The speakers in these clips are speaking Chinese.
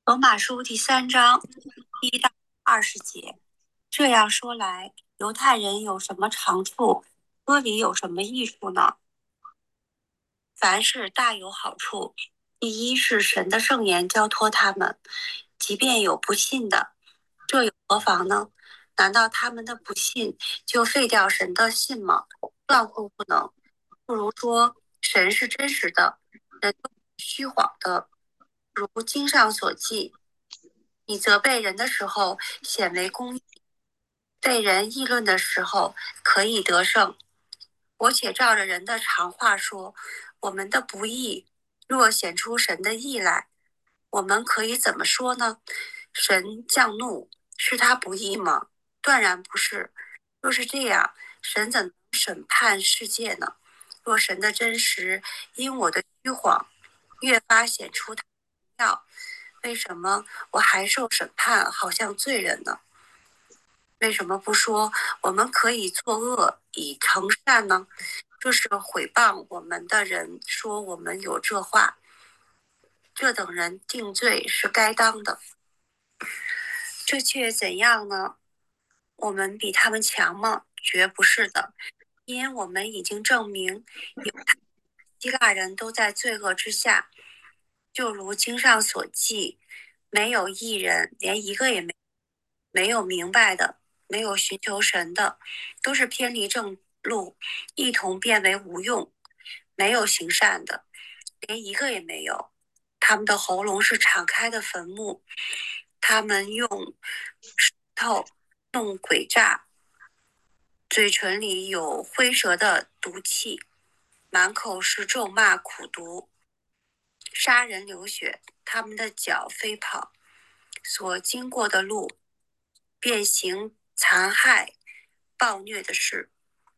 罗马书第3章1到20节。这样说来，犹太人有什么长处，割礼有什么益处呢？凡事大有好处。第一是神的圣言交托他们，即便有不信的，这有何妨呢？难道他们的不信就废掉神的信吗？断乎不能。不如说，神是真实的，人都是虚谎的。如经上所记，你责备人的时候显为公义，被人议论的时候可以得胜。我且照着人的常话说，我们的不义若显出神的义来，我们可以怎么说呢？神降怒是他不义吗？断然不是。若是这样，神怎能审判世界呢？若神的真实因我的虚谎越发显出他的荣耀，为什么我还受审判，好像罪人呢？为什么不说我们可以作恶以成善呢？这是毁谤我们的人说我们有这话，这等人定罪是该当的。这却怎样呢？我们比他们强吗？绝不是的，因我们已经证明，犹太希腊人都在罪恶之下，就如经上所记，没有一人，连一个也没有明白的，没有寻求神的，都是偏离正路，一同变为无用，没有行善的，连一个也没有。他们的喉咙是敞开的坟墓，他们用石头弄诡诈，嘴唇里有灰蛇的毒气，满口是咒骂苦毒，杀人流血。他们的脚飞跑，所经过的路，便行残害、暴虐的事。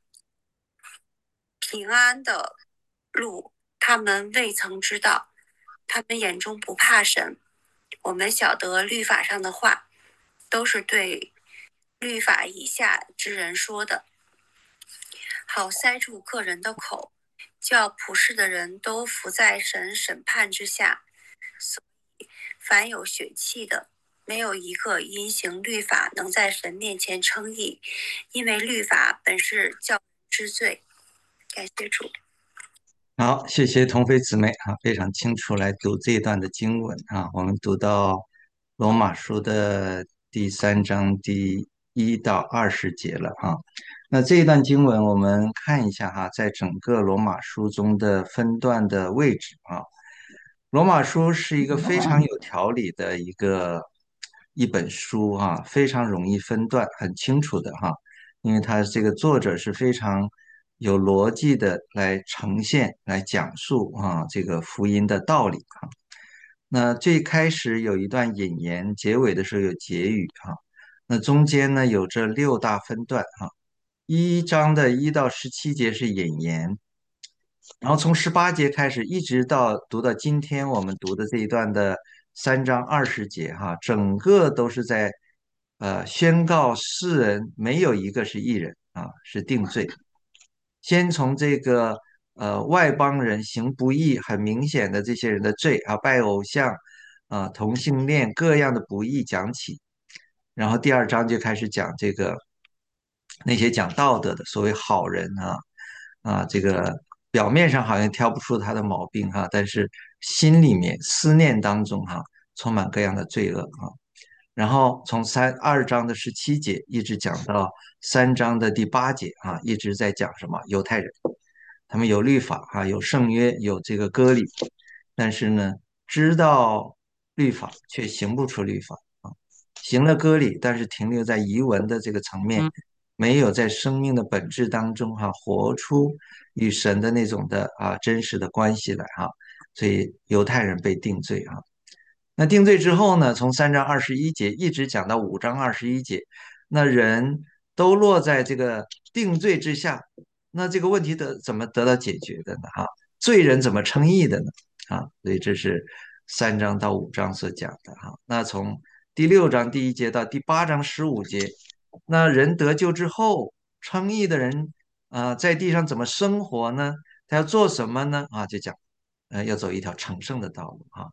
平安的路，他们未曾知道，他们眼中不怕神。我们晓得律法上的话，都是对律法以下之人说的，好塞住个人的口，叫普世的人都伏在神审判之下。所以，凡有血气的，没有一个因行律法能在神面前称义，因为律法本是叫人知罪。感谢主。 好，谢谢同飞姊妹啊，非常清楚来读这一段的经文啊。我们读到罗马书的第3章第1到20节了啊。那这一段经文我们看一下哈，在整个罗马书中的分段的位置啊。罗马书是一个非常有条理的一本书哈，非常容易分段，很清楚的哈，因为它这个作者是非常有逻辑的来呈现、来讲述啊这个福音的道理啊。那最开始有一段引言，结尾的时候有结语啊。那中间呢有这6大分段啊，1章的1到17节是引言，然后从18节开始，一直读到今天我们读的这一段的3章20节，哈，整个都是在宣告世人没有一个是义人啊，是定罪。先从这个外邦人行不义，很明显的这些人的罪啊，拜偶像啊，同性恋各样的不义讲起，然后第2章就开始讲这个那些讲道德的所谓好人这个表面上好像挑不出他的毛病哈，但是心里面思念当中充满各样的罪恶啊。然后从2章的17节一直讲到3章的第8节一直在讲什么？犹太人，他们有律法有圣约，有这个割礼，但是呢，知道律法却行不出律法啊，行了割礼，但是停留在遗文的这个层面，没有在生命的本质当中活出与神的那种的真实的关系来所以犹太人被定罪那定罪之后呢，从3章21节一直讲到5章21节，那人都落在这个定罪之下，那这个问题怎么得到解决的呢？罪人怎么称义的呢？所以这是3章到5章所讲的那从第6章第1节到第8章15节，那人得救之后，称义的人在地上怎么生活呢？他要做什么呢？就讲要走一条成圣的道路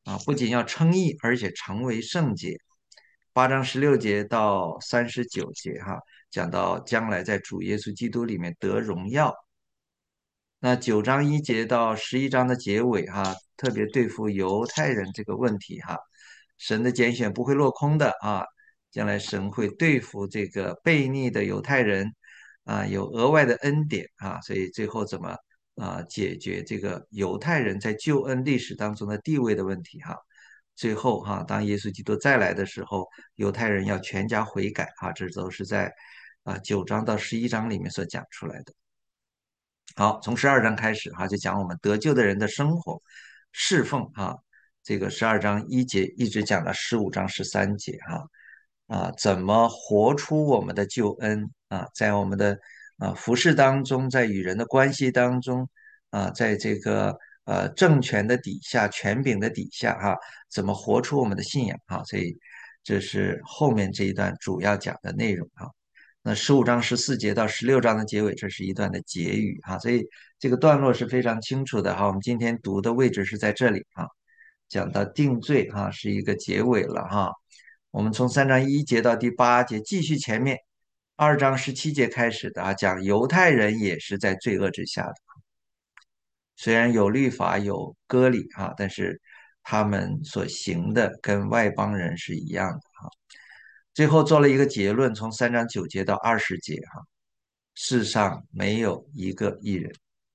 不仅要称义，而且成为圣洁。8章16节到39节讲到将来在主耶稣基督里面得荣耀。那9章1节到11章的结尾特别对付犹太人这个问题神的拣选不会落空的将来神会对付这个悖逆的犹太人有额外的恩典所以最后怎么解决这个犹太人在救恩历史当中的地位的问题最后当耶稣基督再来的时候，犹太人要全家悔改这都是在9章到11章里面所讲出来的。好，从12章开始就讲我们得救的人的生活侍奉这个12章1节一直讲到15章13节怎么活出我们的救恩在我们的服饰当中，在与人的关系当中在这个政权的底下、权柄的底下怎么活出我们的信仰所以这是后面这一段主要讲的内容那15章14节到16章的结尾，这是一段的结语所以这个段落是非常清楚的我们今天读的位置是在这里讲到定罪是一个结尾了我们从3章1节到第8节继续前面2章17节开始的讲犹太人也是在罪恶之下的，虽然有律法有割礼但是他们所行的跟外邦人是一样的最后做了一个结论，从3章9节到20节世上没有一个义人。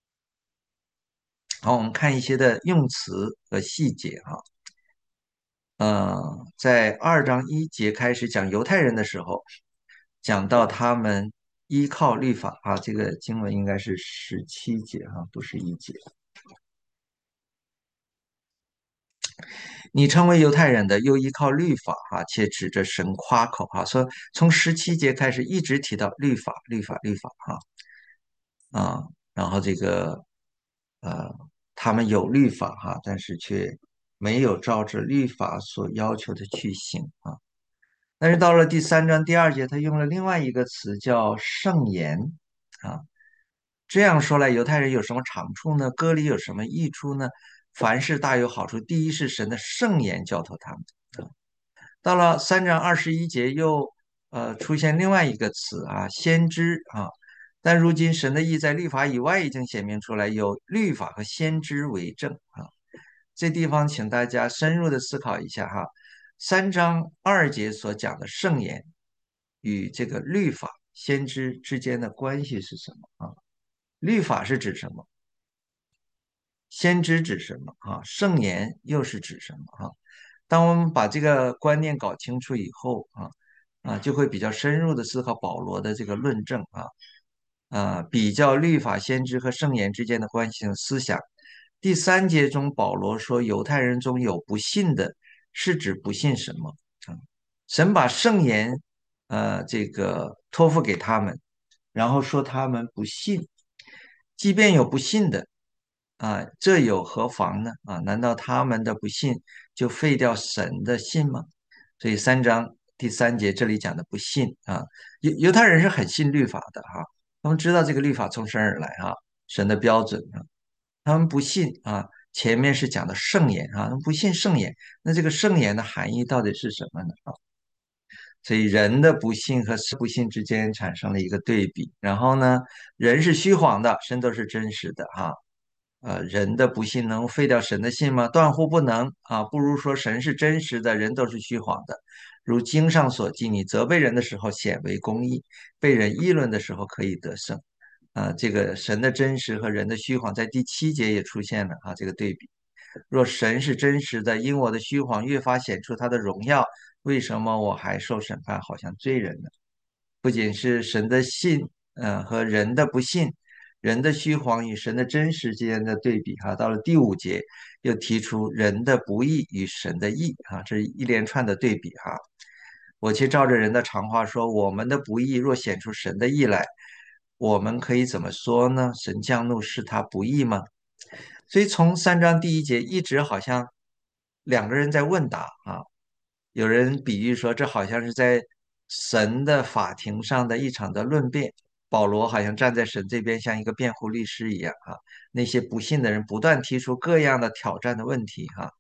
好，我们看一些的用词和细节在2章1节开始讲犹太人的时候，讲到他们依靠律法这个经文应该是17节不是1节。你成为犹太人的，又依靠律法且指着神夸口说从17节开始一直提到律法，律法，律法然后这个呃，他们有律法但是却没有照着律法所要求的去行但是到了第3章第2节，他用了另外一个词叫圣言啊。这样说来，犹太人有什么长处呢？割礼有什么益处呢？凡事大有好处。第一是神的圣言教导他们到了3章21节又出现另外一个词先知但如今神的意在律法以外已经显明出来，有律法和先知为证这地方请大家深入的思考一下3章2节所讲的圣言与这个律法、先知之间的关系是什么律法是指什么？先知指什么圣言又是指什么当我们把这个观念搞清楚以后就会比较深入的思考保罗的这个论证比较律法、先知和圣言之间的关系和思想。第3节中，保罗说犹太人中有不信的，是指不信什么神把圣言这个托付给他们，然后说他们不信。即便有不信的这有何妨呢难道他们的不信就废掉神的信吗？所以第3节这里讲的不信犹太人是很信律法的他们知道这个律法从神而来神的标准他们不信前面是讲的圣言他们不信圣言，那这个圣言的含义到底是什么呢所以人的不信和不信之间产生了一个对比，然后呢，人是虚谎的，神都是真实的人的不信能废掉神的信吗？断乎不能不如说神是真实的，人都是虚谎的。如经上所记，你责备人的时候显为公义，被人议论的时候可以得胜这个神的真实和人的虚谎在第7节也出现了这个对比。若神是真实的，因我的虚谎越发显出他的荣耀，为什么我还受审判，好像罪人呢？不仅是神的信，和人的不信，人的虚谎与神的真实之间的对比到了第5节又提出人的不义与神的义这是一连串的对比我却照着人的常话说，我们的不义若显出神的义来，我们可以怎么说呢？神降怒是他不义吗？所以从3章第1节一直好像两个人在问答有人比喻说这好像是在神的法庭上的一场的论辩，保罗好像站在神这边，像一个辩护律师一样那些不信的人不断提出各样的挑战的问题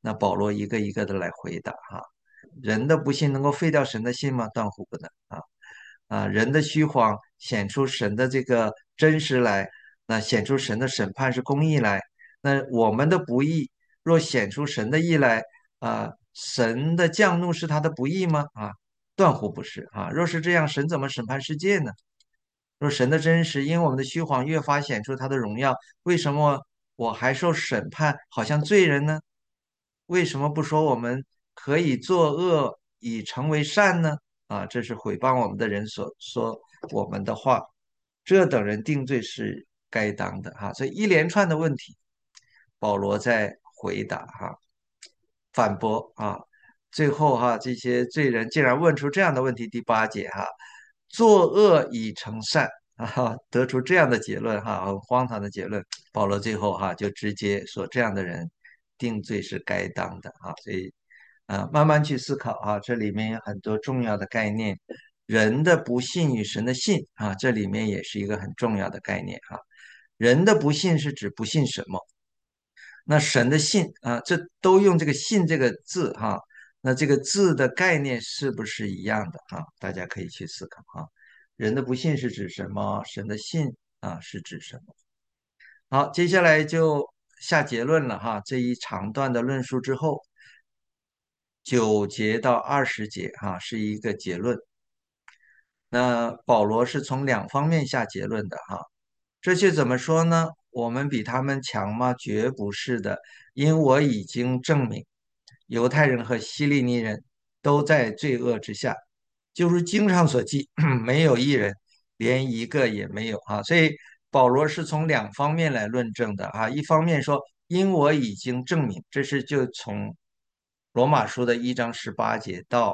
那保罗一个一个的来回答哈。人的不信能够废掉神的信吗？断乎不能啊！人的虚谎显出神的这个真实来，那显出神的审判是公义来。那我们的不义若显出神的义来，神的降怒是他的不义吗？断乎不是啊！若是这样，神怎么审判世界呢？若神的真实因我们的虚谎越发显出他的荣耀，为什么我还受审判，好像罪人呢？为什么不说我们可以作恶以成为善呢？这是毁谤我们的人所说我们的话，这等人定罪是该当的所以一连串的问题，保罗在回答反驳最后这些罪人竟然问出这样的问题，第8节作恶以成善得出这样的结论很荒唐的结论。保罗最后就直接说这样的人定罪是该当的所以慢慢去思考这里面有很多重要的概念，人的不信与神的信这里面也是一个很重要的概念人的不信是指不信什么？那神的信这都用这个信这个字那这个字的概念是不是一样的大家可以去思考人的不信是指什么？神的信是指什么？好，接下来就下结论了这一长段的论述之后，9节到20节是一个结论。那保罗是从两方面下结论的这却怎么说呢？我们比他们强吗？绝不是的，因我已经证明，犹太人和希利尼人都在罪恶之下，就是经上所记，没有一人，连一个也没有所以保罗是从两方面来论证的一方面说，因我已经证明，这是就从罗马书的1章18节到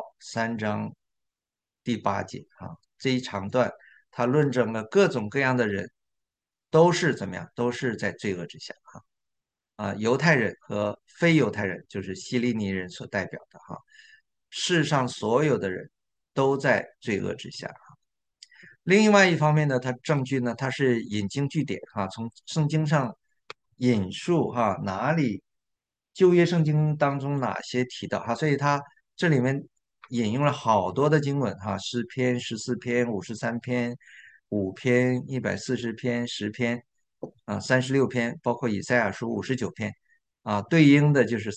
3章第8节这一长段，他论证了各种各样的人都是怎么样，都是在罪恶之下犹太人和非犹太人，就是希利尼人所代表的世上所有的人都在罪恶之下另外一方面呢，它证据呢，它是引经据典从圣经上引述哪里旧约圣经当中哪些提到所以它这里面引用了好多的经文诗篇14篇、53篇、5篇、140篇、10篇36篇，包括以赛亚书59篇对应的就是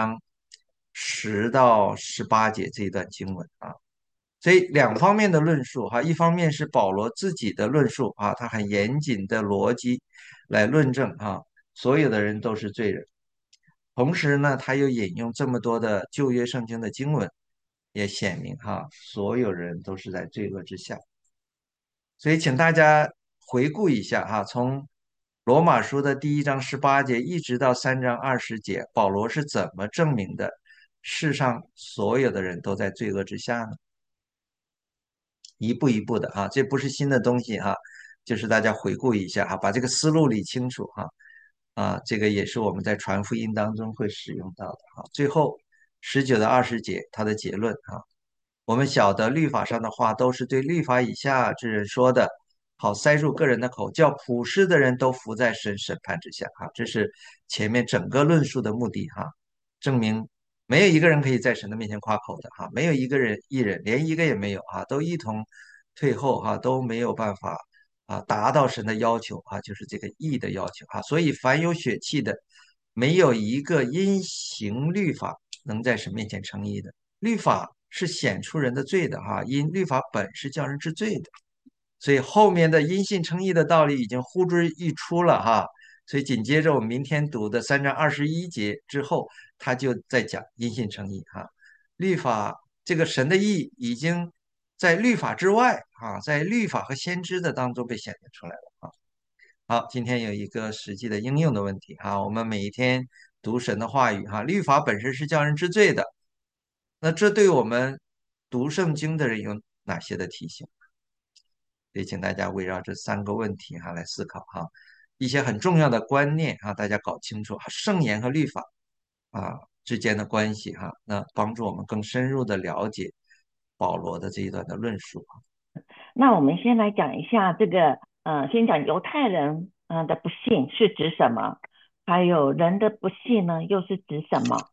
3章10到18节这一段经文所以两方面的论述一方面是保罗自己的论述他很严谨的逻辑来论证所有的人都是罪人。同时呢，他又引用这么多的旧约圣经的经文，也显明所有人都是在罪恶之下。所以，请大家回顾一下从罗马书的第1章18节一直到3章20节，保罗是怎么证明的世上所有的人都在罪恶之下呢？一步一步的这不是新的东西就是大家回顾一下把这个思路理清楚这个也是我们在传福音当中会使用到的最后19到20节他的结论我们晓得律法上的话都是对律法以下之人说的，好塞住个人的口，叫普世的人都服在神审判之下这是前面整个论述的目的证明没有一个人可以在神的面前夸口的没有一个人一人，连一个也没有都一同退后都没有办法达到神的要求就是这个义的要求所以凡有血气的，没有一个因行律法能在神面前称义的。律法是显出人的罪的因律法本是叫人知罪的，所以后面的因信称义的道理已经呼之欲出了所以紧接着我们明天读的3章21节之后，他就在讲因信称义律法这个神的义已经在律法之外在律法和先知的当中被显现出来了好，今天有一个实际的应用的问题我们每一天读神的话语律法本身是叫人知罪的，那这对我们读圣经的人有哪些的提醒？也请大家围绕这3个问题来思考一些很重要的观念大家搞清楚圣言和律法之间的关系那帮助我们更深入的了解保罗的这一段的论述那我们先来讲一下这个，先讲犹太人的不信是指什么，还有人的不信呢又是指什么？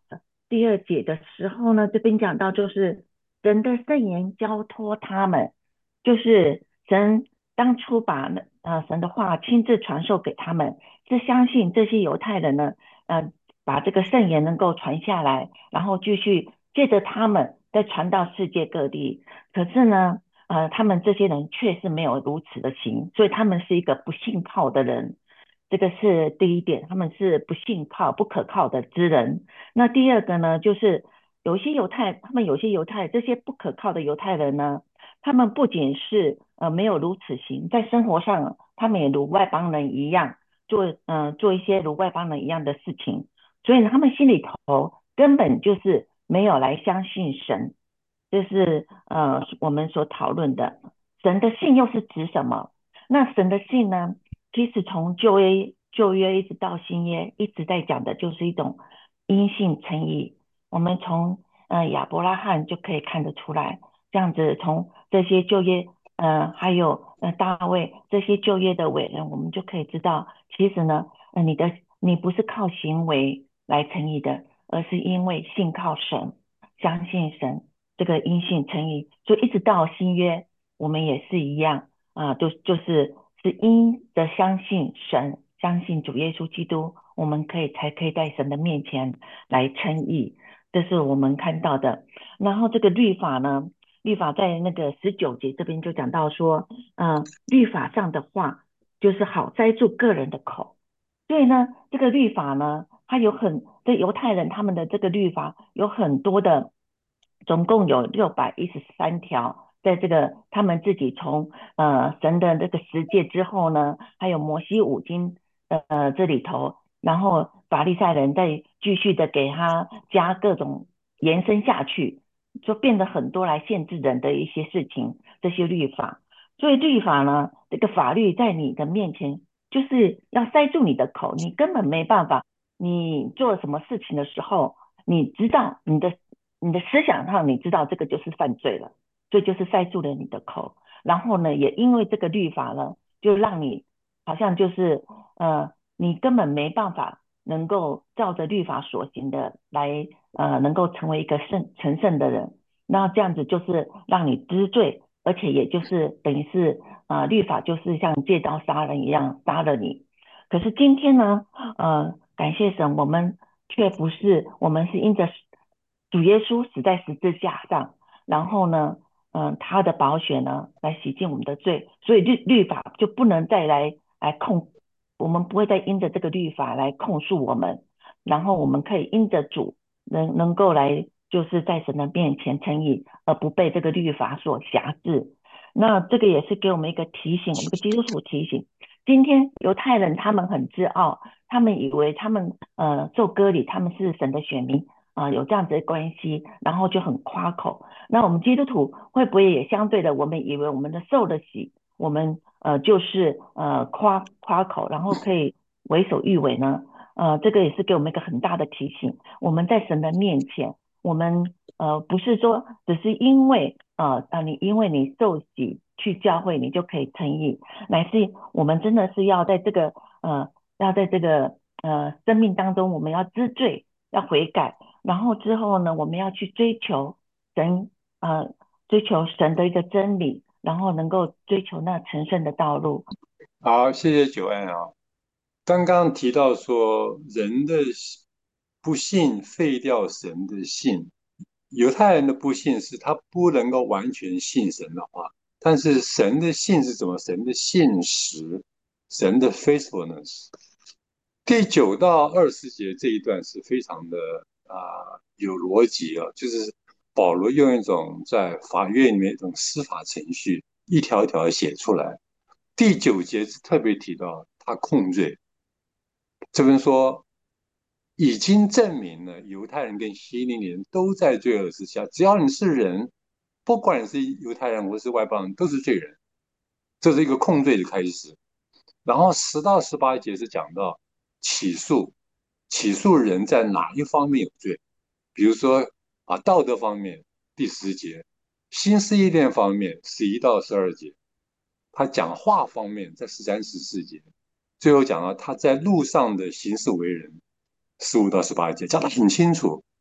第二节的时候呢，这边讲到就是神的圣言交托他们，就是神当初把神的话亲自传授给他们，是相信这些犹太人呢，把这个圣言能够传下来，然后继续借着他们再传到世界各地。可是呢，他们这些人却是没有如此的行，所以他们是一个不信靠的人。这个是第一点，他们是不信靠、不可靠的之人。那第二个呢，就是有些犹太这些不可靠的犹太人呢，他们不仅是没有如此行，在生活上他们也如外邦人一样做一些如外邦人一样的事情，所以呢他们心里头根本就是没有来相信神，这是我们所讨论的。神的信又是指什么？那神的信呢，其实从旧约一直到新约，一直在讲的就是一种因信称义。我们从亚伯拉罕就可以看得出来，这样子从这些旧约还有大卫这些旧约的伟人，我们就可以知道，其实呢，你不是靠行为来称义的，而是因为信靠神，相信神，这个因信称义。所以一直到新约，我们也是一样就是因着相信神，相信主耶稣基督，我们才可以在神的面前来称义。这是我们看到的。然后这个律法呢，律法在那个19节这边就讲到说，律法上的话就是好塞住个人的口。所以呢，这个律法呢，这犹太人他们的这个律法有很多的，总共有613条，在这个他们自己从神的这个十诫之后呢，还有摩西五经这里头，然后法利赛人再继续的给他加各种延伸下去，就变得很多来限制人的一些事情，这些律法。所以律法呢，这个法律在你的面前就是要塞住你的口，你根本没办法。你做什么事情的时候，你知道你的思想上，你知道这个就是犯罪了，所以就是塞住了你的口。然后呢，也因为这个律法呢，就让你好像就是你根本没办法能够照着律法所行的来能够成为一个成圣的人。那这样子就是让你知罪，而且也就是等于是律法就是像借刀杀人一样杀了你。可是今天呢，感谢神，却不是，我们是因着主耶稣死在十字架上，然后呢，他的宝血呢来洗净我们的罪，所以律法就不能再来我们不会再因着这个律法来控诉我们，然后我们可以因着主能够来就是在神的面前称义，而不被这个律法所辖制。那这个也是给我们一个提醒，我们一个基督徒提醒。今天犹太人他们很自傲，他们以为他们受割礼，他们是神的选民有这样子的关系，然后就很夸口。那我们基督徒会不会也相对的，我们以为我们的受了洗，我们就是夸口，然后可以为所欲为呢？这个也是给我们一个很大的提醒。我们在神的面前，我们不是说只是因为你受洗去教会，你就可以称义，乃是我们真的是要在这个生命当中，我们要知罪，要悔改，然后之后呢，我们要去神追求神的一个真理，然后能够追求那成圣的道路。 好，谢谢九安啊。刚刚提到说，人的不信废掉神的信，犹太人的不信是他不能够完全信神的话，但是神的信是什么？神的信实，神的 faithfulness。第9到20节这一段是非常的有逻辑啊，就是保罗用一种在法院里面一种司法程序，一条一条地写出来。第9节是特别提到他控罪，这边说已经证明了犹太人跟希利尼人都在罪恶之下，只要你是人，不管你是犹太人或是外邦人，都是罪人。这是一个控罪的开始。然后10到18节是讲到起诉，起诉人在哪一方面有罪，比如说道德方面第10节，心思意念方面11到12节，他讲话方面在13、14节，最后讲到他在路上的行事为人15到18节，讲得很清楚。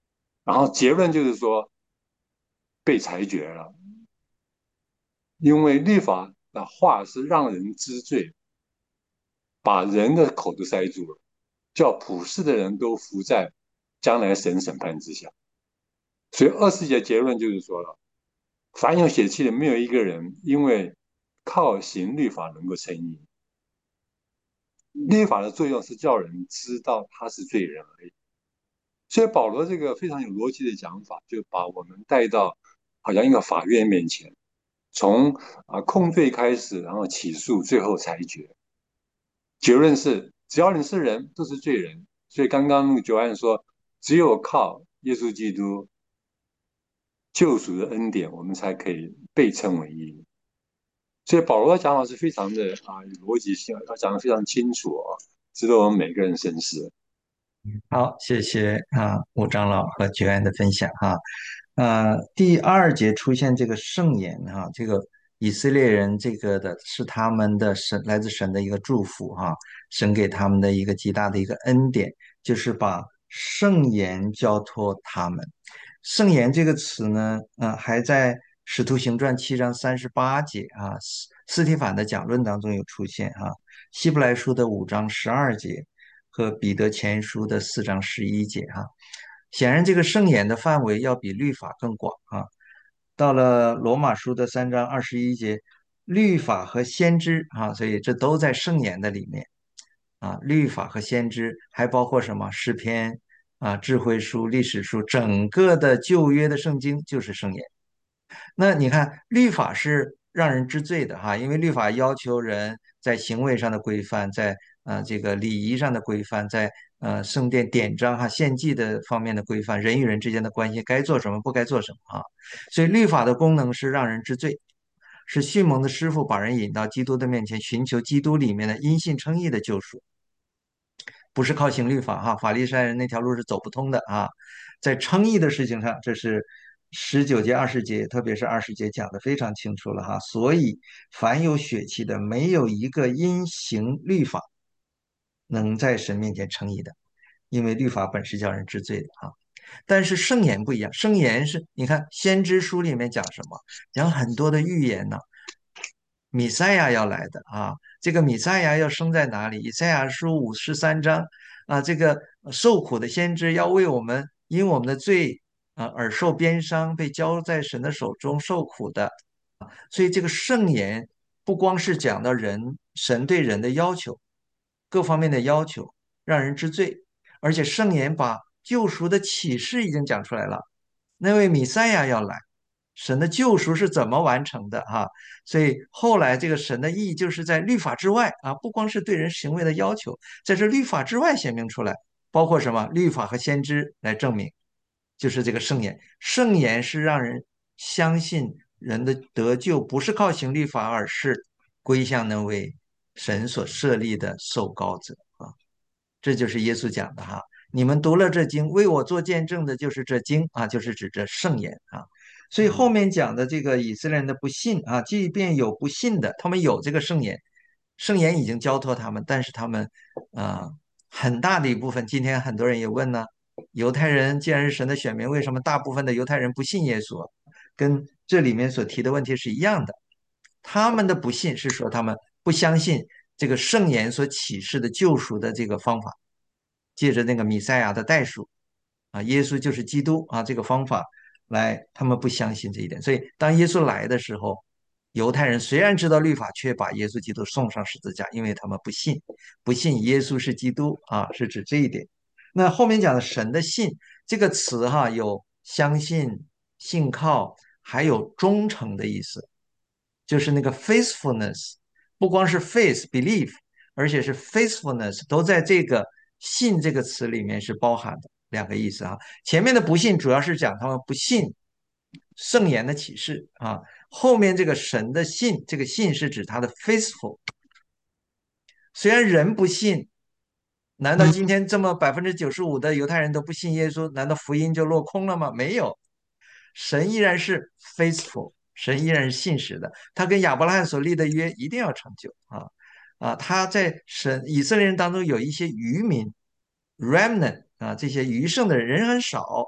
然后结论就是说被裁决了，因为律法的话是让人知罪，把人的口都塞住了，叫普世的人都服在将来神审判之下。所以20节结论就是说了，凡有血气的，没有一个人因为靠行律法能够称义。律法的作用是叫人知道他是罪人而已。所以保罗这个非常有逻辑的讲法，就把我们带到好像一个法院面前，从控罪开始，然后起诉，最后裁决。结论是，只要你是人，都是罪人。所以刚刚九安说，只有靠耶稣基督救赎的恩典，我们才可以被称为义。所以保罗的讲法是非常的有逻辑性，他讲的非常清楚值得我们每个人深思。 好，谢谢吴长老和觉安的分享哈。第二节出现这个圣言哈，这个以色列人这个的是他们的神，来自神的一个祝福哈，神给他们的一个极大的一个恩典，就是把圣言交托他们。圣言这个词呢，还在使徒行传7章38节斯提反的讲论当中有出现希伯来书的5章12节和彼得前书的4章11节显然这个圣言的范围要比律法更广到了罗马书的3章21节，律法和先知所以这都在圣言的里面律法和先知还包括什么诗篇智慧书、历史书，整个的旧约的圣经就是圣言。那你看，律法是让人知罪的因为律法要求人在行为上的规范，在这个礼仪上的规范，在圣殿典章献祭的方面的规范，人与人之间的关系该做什么，不该做什么所以律法的功能是让人知罪，是迅猛的师傅把人引到基督的面前，寻求基督里面的因信称义的救赎。不是靠行律法法利赛人那条路是走不通的在称义的事情上，这是19节、20节，特别是20节讲的非常清楚了所以凡有血气的，没有一个因行律法能在神面前称义的，因为律法本是叫人知罪的但是圣言不一样，圣言是你看先知书里面讲什么，讲很多的预言呢，弥赛亚要来的这个弥赛亚要生在哪里？以赛亚书53章这个受苦的先知要为我们因我们的罪而受鞭伤，被交在神的手中受苦的。所以这个圣言不光是讲到神对人的要求，各方面的要求，让人知罪，而且圣言把救赎的启示已经讲出来了。那位弥赛亚要来，神的救赎是怎么完成的所以后来这个神的意就是在律法之外不光是对人行为的要求，在这律法之外显明出来，包括什么律法和先知来证明，就是这个圣言。圣言是让人相信人的得救不是靠行律法，而是归向那位神所设立的受膏者这就是耶稣讲的你们读了这经，为我做见证的就是这经就是指这圣言所以后面讲的这个以色列人的不信即便有不信的，他们有这个圣言，圣言已经交托他们，但是他们很大的一部分，今天很多人也问呢，犹太人既然是神的选民，为什么大部分的犹太人不信耶稣？跟这里面所提的问题是一样的，他们的不信是说他们不相信这个圣言所启示的救赎的这个方法，借着那个弥赛亚的代赎耶稣就是基督这个方法来，他们不相信这一点。所以当耶稣来的时候，犹太人虽然知道律法，却把耶稣基督送上十字架，因为他们不信，不信耶稣是基督是指这一点。那后面讲的神的信这个词有相信、信靠，还有忠诚的意思，就是那个 faithfulness，不光是 faith belief，而且是 faithfulness，都在这个信这个词里面是包含的两个意思前面的不信主要是讲他们不信圣言的启示后面这个神的信，这个信是指他的 faithful。虽然人不信，难道今天这么95%的犹太人都不信耶稣，难道福音就落空了吗？没有，神依然是 faithful， 神依然是信实的，他跟亚伯拉罕所立的约一定要成就他在以色列人当中有一些渔民 remnant这些余剩的人很少，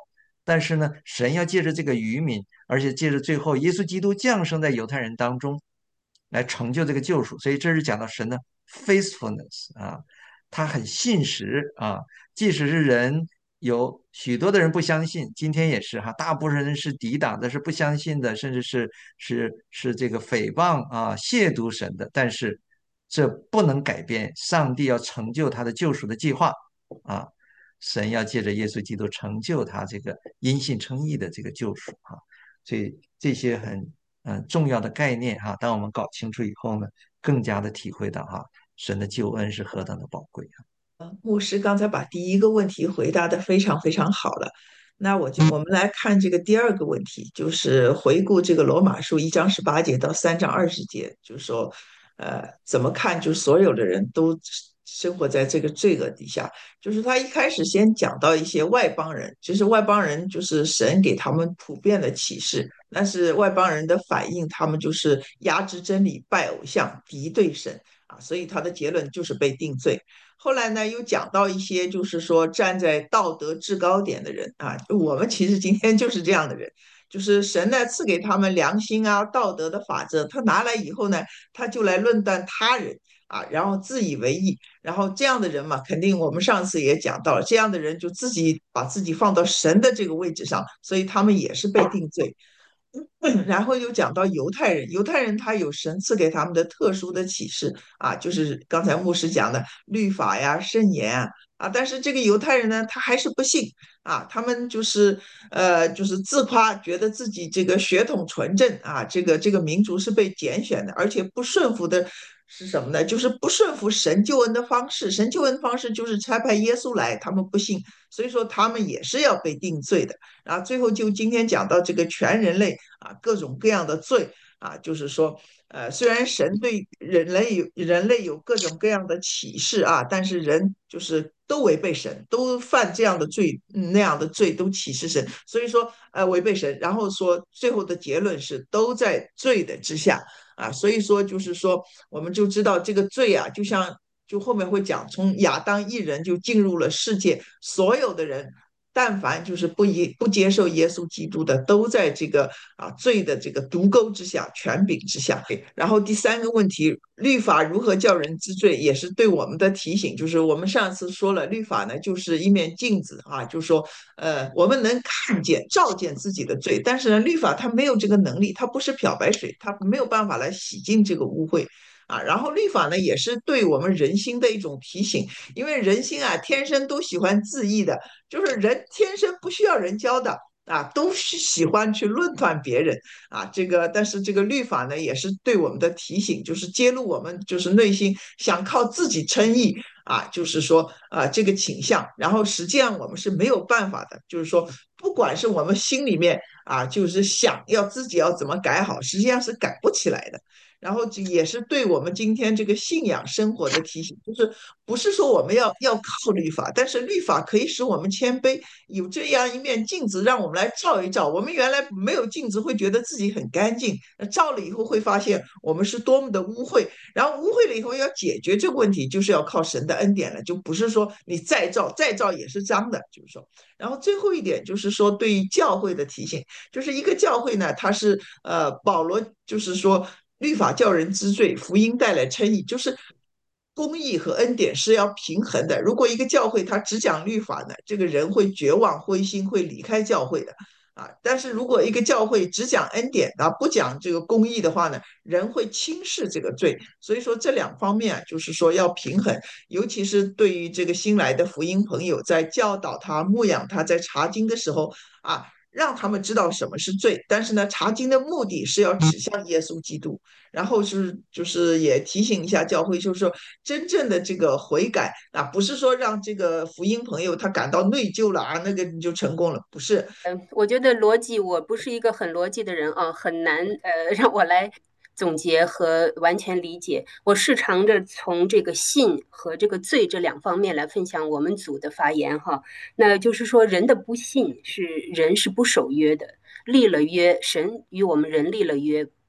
但是呢，神要借着这个渔民，而且借着最后耶稣基督降生在犹太人当中，来成就这个救赎。所以这是讲到神的 faithfulness 啊，他很信实啊，即使是人有许多的人不相信，今天也是哈，大部分人是抵挡的，是不相信的，甚至是这个诽谤啊、亵渎神的，但是这不能改变上帝要成就他的救赎的计划啊。神要借着耶稣基督成就他这个因信称义的这个救赎哈，所以这些很重要的概念哈，当我们搞清楚以后呢，更加的体会到哈，神的救恩是何等的宝贵啊！ 牧师刚才把第一个问题回答的非常非常好了。那我们来看这个第二个问题，就是回顾这个罗马书1章18节到3章20节，就是说，怎么看？就是所有的人都生活在这个罪恶底下。就是他一开始先讲到一些外邦人，就是外邦人就是神给他们普遍的启示，但是外邦人的反应，他们就是压制真理、拜偶像、敌对神啊，所以他的结论就是被定罪。后来呢，又讲到一些就是说站在道德制高点的人啊，我们其实今天就是这样的人，就是神呢赐给他们良心啊、道德的法则，他拿来以后呢，他就来论断他人啊，然后自以为意，然后这样的人嘛，肯定我们上次也讲到了，这样的人就自己把自己放到神的这个位置上，所以他们也是被定罪。然后又讲到犹太人，犹太人他有神赐给他们的特殊的启示啊，就是刚才牧师讲的律法呀、圣言啊，但是这个犹太人呢，他还是不信啊，他们就是自夸，觉得自己这个血统纯正啊，这个民族是被拣选的，而且不顺服的是什么呢？就是不顺服神救恩的方式，神救恩方式就是差派耶稣来，他们不信，所以说他们也是要被定罪的。然后最后就今天讲到这个全人类啊，各种各样的罪啊，就是说，虽然神对人类有各种各样的启示啊，但是人就是都违背神，都犯这样的罪，那样的罪都歧视神，所以说违背神，然后说最后的结论是都在罪的之下啊，所以说就是说我们就知道这个罪啊，就后面会讲，从亚当一人就进入了世界，所有的人但凡就是不接受耶稣基督的，都在这个罪的这个毒钩之下、权柄之下。然后第三个问题，律法如何叫人知罪，也是对我们的提醒。就是我们上次说了，律法呢就是一面镜子啊，就是说我们能看见、照见自己的罪，但是呢，律法它没有这个能力，它不是漂白水，它没有办法来洗净这个污秽。啊，然后律法呢，也是对我们人心的一种提醒，因为人心啊，天生都喜欢自义的，就是人天生不需要人教的啊，都是喜欢去论断别人啊。但是这个律法呢，也是对我们的提醒，就是揭露我们就是内心想靠自己称义啊，就是说这个倾向，然后实际上我们是没有办法的，就是说不管是我们心里面就是想要自己要怎么改好，实际上是改不起来的。然后这也是对我们今天这个信仰生活的提醒，就是不是说我们要靠律法，但是律法可以使我们谦卑，有这样一面镜子让我们来照一照。我们原来没有镜子，会觉得自己很干净，照了以后会发现我们是多么的污秽。然后污秽了以后要解决这个问题，就是要靠神的恩典了，就不是说你再照也是脏的，就是说。然后最后一点就是说对于教会的提醒，就是一个教会呢，它是保罗就是说。律法叫人知罪，福音带来称义，就是公义和恩典是要平衡的。如果一个教会它只讲律法呢，这个人会绝望、灰心，会离开教会的啊。但是如果一个教会只讲恩典不讲这个公义的话呢，人会轻视这个罪。所以说这两方面就是说要平衡，尤其是对于这个新来的福音朋友，在教导他、牧养他，在查经的时候让他们知道什么是罪，但是呢，查经的目的是要指向耶稣基督，然后就是也提醒一下教会，就是说真正的这个悔改不是说让这个福音朋友他感到内疚了那个你就成功了，不是。 我觉得逻辑我不是一个很逻辑的人很难让我来总结和完全理解。我试尝着从这个信和这个罪这两方面来分享我们组的发言哈。那就是说，人的不信是人是不守约的，立了约，神与我们人立了约，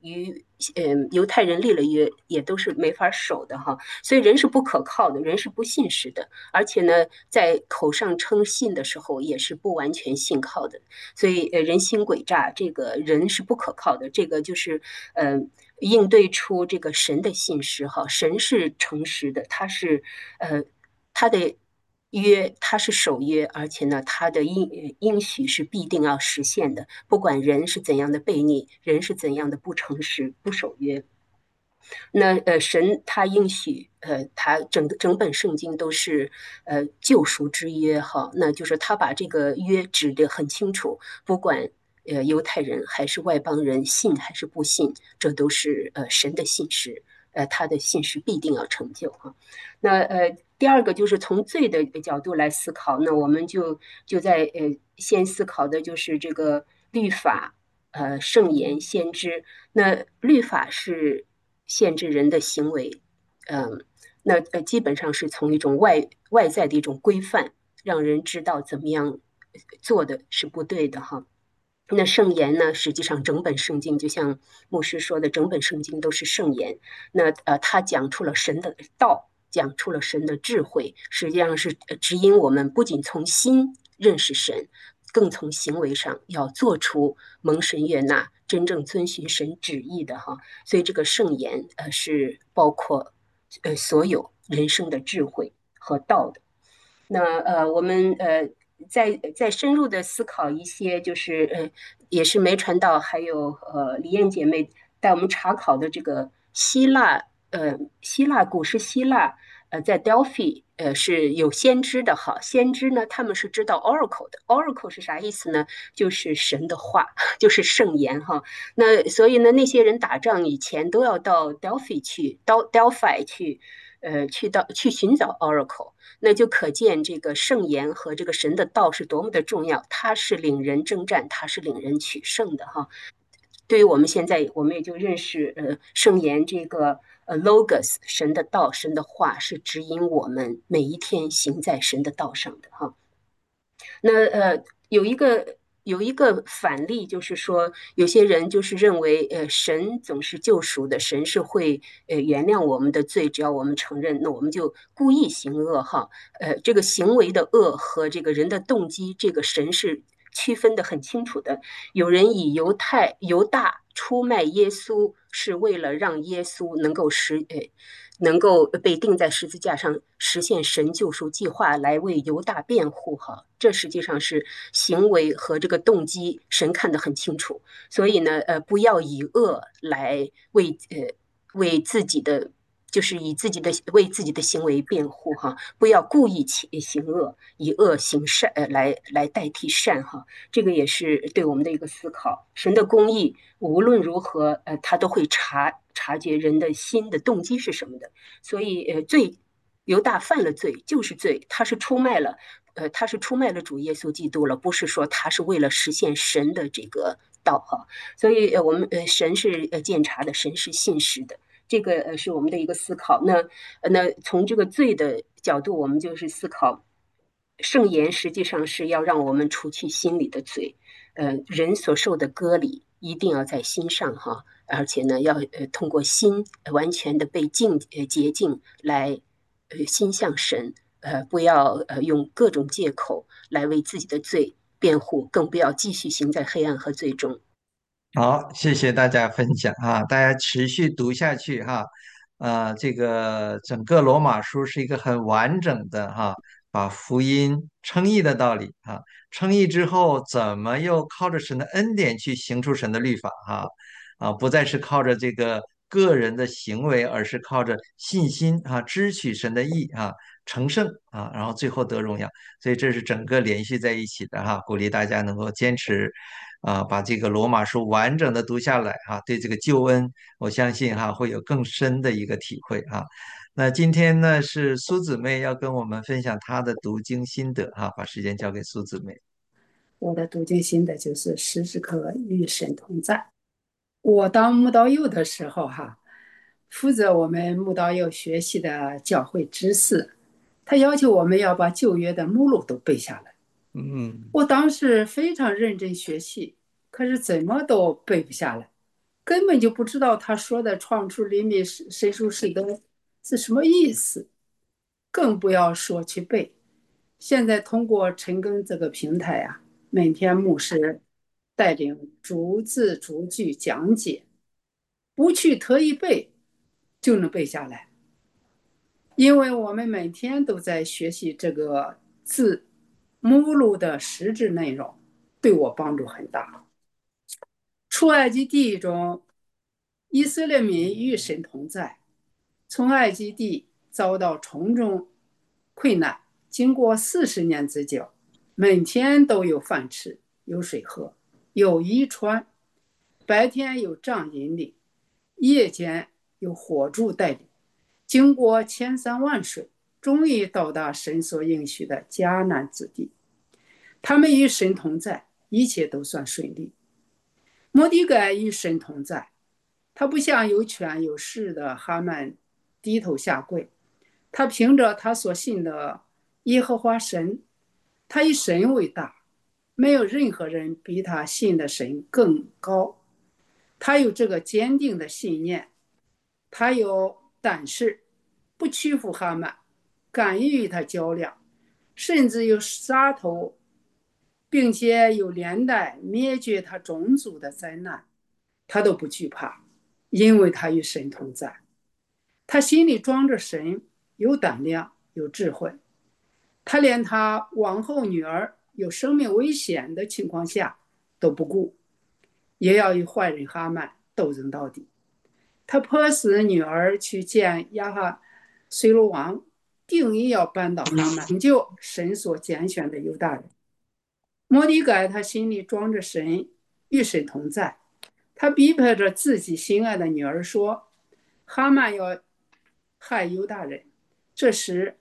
与犹太人立了约，也都是没法守的哈。所以人是不可靠的，人是不信实的，而且呢，在口上称信的时候也是不完全信靠的。所以人心诡诈，这个人是不可靠的。这个就是应对出这个神的信实哈，神是诚实的，他的约他是守约，而且呢，他的应许是必定要实现的，不管人是怎样的悖逆，人是怎样的不诚实、不守约。那神他应许，他整本圣经都是救赎之约哈，那就是他把这个约指得很清楚，不管犹太人还是外邦人，信还是不信，这都是神的信实，他的信实必定要成就哈。那第二个就是从罪的角度来思考，那我们就在先思考的就是这个律法。圣言先知，那律法是限制人的行为，那基本上是从一种外在的一种规范，让人知道怎么样做的是不对的哈。那圣言呢，实际上整本圣经就像牧师说的，整本圣经都是圣言。那他讲出了神的道，讲出了神的智慧，实际上是指引我们不仅从心认识神，更从行为上要做出蒙神悦纳、真正遵循神旨意的哈。所以这个圣言是包括所有人生的智慧和道的。那我们再深入的思考一些，就是也是梅传道还有李燕姐妹带我们查考的这个古诗希腊，在 Delphi 是有先知的哈，先知呢他们是知道 oracle 的，oracle 是啥意思呢？就是神的话，就是圣言哈。那所以呢，那些人打仗以前都要到 Delphi 去，到 Delphi 去。去寻找 oracle，那就可见这个圣言和这个神的道是多么的重要。它是领人征战，它是领人取胜的哈。对于我们现在，我们也就认识圣言这个logos 神的道，神的话是指引我们每一天行在神的道上的哈。那有一个反例，就是说有些人就是认为，神总是救赎的，神是会原谅我们的罪，只要我们承认，那我们就故意行恶哈。这个行为的恶和这个人的动机，这个神是区分的很清楚的。有人以犹大出卖耶稣，是为了让耶稣能够被钉在十字架上，实现神救赎计划，来为犹大辩护哈。这实际上是行为和这个动机，神看得很清楚。所以呢，不要以恶来为自己的。就是为自己的行为辩护哈，不要故意行恶，以恶行善，来代替善哈。这个也是对我们的一个思考。神的公义无论如何，他都会察觉人的心的动机是什么的。所以，犹大犯了罪就是罪，他是出卖了主耶稣基督了，不是说他是为了实现神的这个道哈。所以，我们神是鉴察的，神是信实的。这个是我们的一个思考。那从这个罪的角度，我们就是思考，圣言实际上是要让我们除去心里的罪。人所受的割礼一定要在心上哈，而且呢，要通过心完全的被洁净来心向神。不要用各种借口来为自己的罪辩护，更不要继续行在黑暗和罪中。 好，谢谢大家分享哈，大家持续读下去哈。这个整个罗马书是一个很完整的哈，把福音称义的道理哈，称义之后怎么又靠着神的恩典去行出神的律法哈，不再是靠着这个个人的行为，而是靠着信心啊，支取神的义啊，成圣啊，然后最后得荣耀。所以这是整个联系在一起的哈，鼓励大家能够坚持。把这个罗马书完整的读下来哈，对这个救恩，我相信哈会有更深的一个体会哈。那今天呢是苏姊妹要跟我们分享她的读经心得哈，把时间交给苏姊妹。 我的读经心得就是时时刻刻与神同在。我当慕道友的时候哈，负责我们慕道友学习的教会知识，他要求我们要把旧约的目录都背下来。 嗯我当时非常认真学习，可是怎么都背不下来。 根本就不知道他说的“创出灵敏神书是的”是什么意思，更不要说去背。现在通过陈更这个平台啊，每天牧师带领逐字逐句讲解，不去特意背就能背下来。因为我们每天都在学习这个字目录的实质内容，对我帮助很大。出埃及地中，以色列民与神同在，从埃及地遭到重重困难，经过40年之久，每天都有饭吃，有水喝，有衣穿，白天有帐引领，夜间有火柱带领，经过千山万水，终于到达神所应许的迦南之地。他们与神同在，一切都算顺利。摩底改与神同在，他不像有权有势的哈曼低头下跪，他凭着他所信的耶和华神，他以神为大，没有任何人比他信的神更高。他有这个坚定的信念，他有胆识，不屈服哈曼，敢于与他较量，甚至有杀头，并且有连带灭绝他种族的灾难，他都不惧怕，因为他与神同在。他心里装着神，有胆量，有智慧。他连他王后女儿有生命危险的情况下都不顾，也要与坏人哈曼斗争到底。他迫使女儿去见亚哈随罗王，定义要扳倒哈曼，拯救神所拣选的犹大人。摩底改他心里装着神，与神同在。他逼迫着自己心爱的女儿说：“哈曼要害犹大人，这时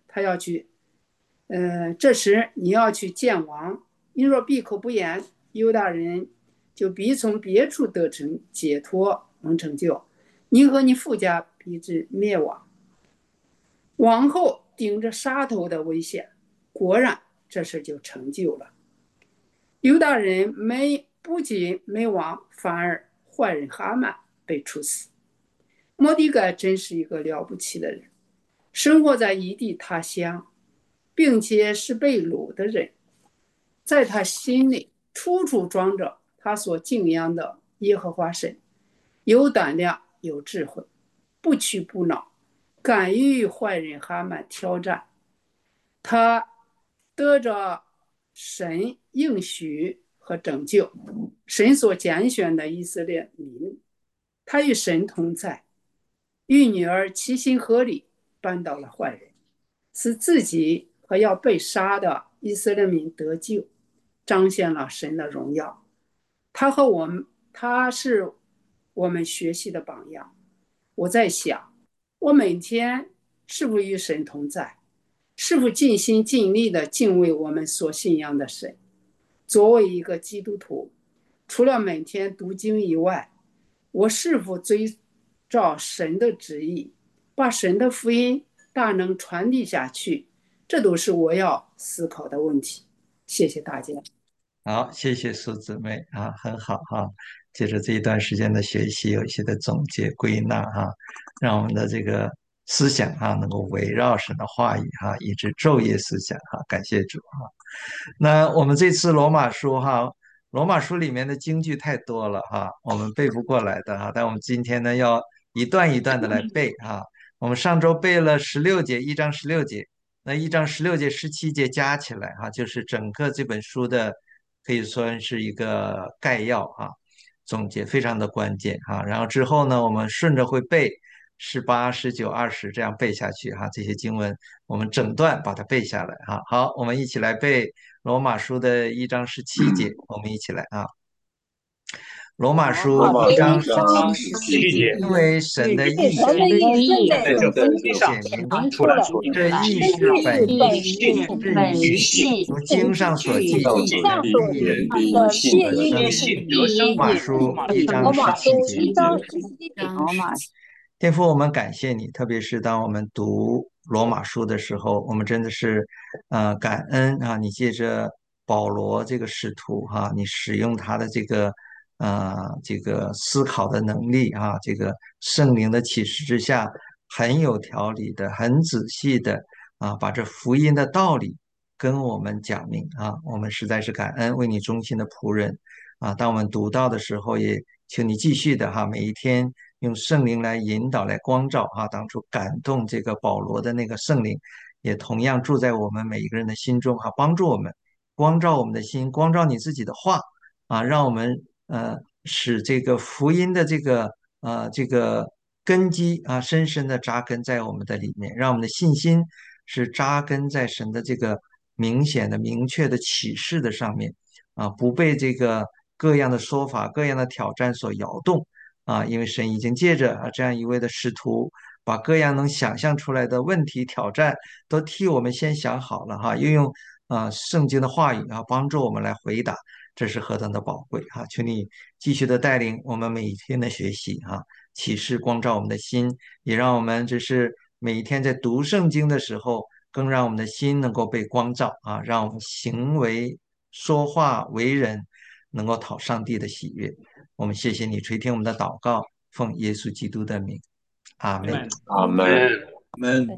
你要去见王。你若闭口不言，犹大人就必从别处得成解脱，能成就。你和你父家必至灭亡。”王后顶着杀头的危险，果然这事就成就了。犹大人不仅没亡，反而坏人哈曼被处死。摩底改真是一个了不起的人，生活在异地他乡，并且是被掳的人，在他心里处处装着他所敬仰的耶和华神，有胆量，有智慧，不屈不挠，敢于与坏人哈曼挑战。他得着神应许和拯救，神所拣选的以色列民，他与神同在，与女儿齐心合力扳倒了坏人，使自己和要被杀的以色列民得救，彰显了神的荣耀。他是我们学习的榜样。我在想，我每天是否与神同在？是否尽心尽力地敬畏我们所信仰的神？作为一个基督徒，除了每天读经以外，我是否遵照神的旨意，把神的福音大能传递下去？这都是我要思考的问题。谢谢大家。 好，谢谢苏姊妹啊，很好哈。借着这一段时间的学习，有一些的总结归纳哈，让我们的这个思想哈能够围绕神的话语哈，以致昼夜思想哈。感谢主哈。那我们这次罗马书哈，罗马书里面的经句太多了哈，我们背不过来的哈。但我们今天呢，要一段一段的来背哈。我们上周背了16节，一章16节，那一章16节、17节加起来哈，就是整个这本书的可以说是一个概要啊，总结非常的关键哈。然后之后呢，我们顺着会背18、19、20这样背下去哈，这些经文我们整段把它背下来哈。好，我们一起来背罗马书的一章17节，我们一起来啊。罗马书罗马一章书一章 17节， 17节， 因为神的意神的意正正在在显显明明出来， 这意是本本意， 是是本与系， 如经上所记经上所的记必的信必因得是生。 必罗马书一章罗马书 17节。 一章17节，罗马天父，我们感谢你，特别是当我们读罗马书的时候，我们真的是，感恩啊！你借着保罗这个使徒哈、你使用他的这个这个思考的能力啊，这个圣灵的启示之下，很有条理的、很仔细的啊，把这福音的道理跟我们讲明啊。我们实在是感恩为你忠心的仆人啊。当我们读到的时候，也请你继续的哈，每一天用圣灵来引导、来光照啊。当初感动这个保罗的那个圣灵，也同样住在我们每一个人的心中哈，帮助我们光照我们的心，光照你自己的话啊，让我们使这个福音的这个根基啊，深深的扎根在我们的里面，让我们的信心是扎根在神的这个明显的、明确的启示的上面啊，不被这个各样的说法、各样的挑战所摇动啊，因为神已经借着这样一位的使徒，把各样能想象出来的问题、挑战都替我们先想好了哈，又用圣经的话语啊帮助我们来回答。这是何等的宝贵啊！求你继续的带领我们每一天的学习啊，启示光照我们的心，也让我们只是每一天在读圣经的时候，更让我们的心能够被光照啊，让我们行为、说话、为人能够讨上帝的喜悦。我们谢谢你垂听我们的祷告，奉耶稣基督的名，阿门。 阿门。